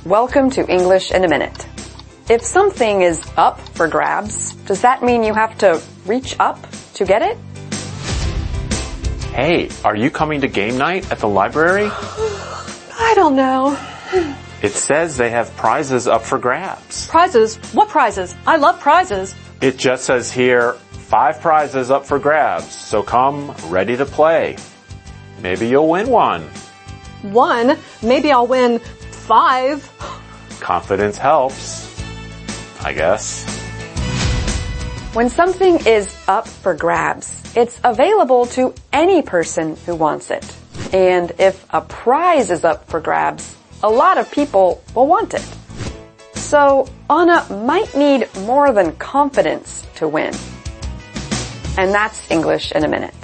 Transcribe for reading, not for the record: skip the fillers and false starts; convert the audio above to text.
Welcome to English in a Minute. If something is up for grabs, does that mean you have to reach up to get it? Hey, are you coming to game night at the library? I don't know. It says they have prizes up for grabs. Prizes? What prizes? I love prizes. It just says here, 5 prizes up for grabs, so come ready to play. Maybe you'll win one. 1? Maybe I'll win 5. Confidence helps, I guess. When something is up for grabs, it's available to any person who wants it. And if a prize is up for grabs, a lot of people will want it. So Anna might need more than confidence to win. And that's English in a Minute.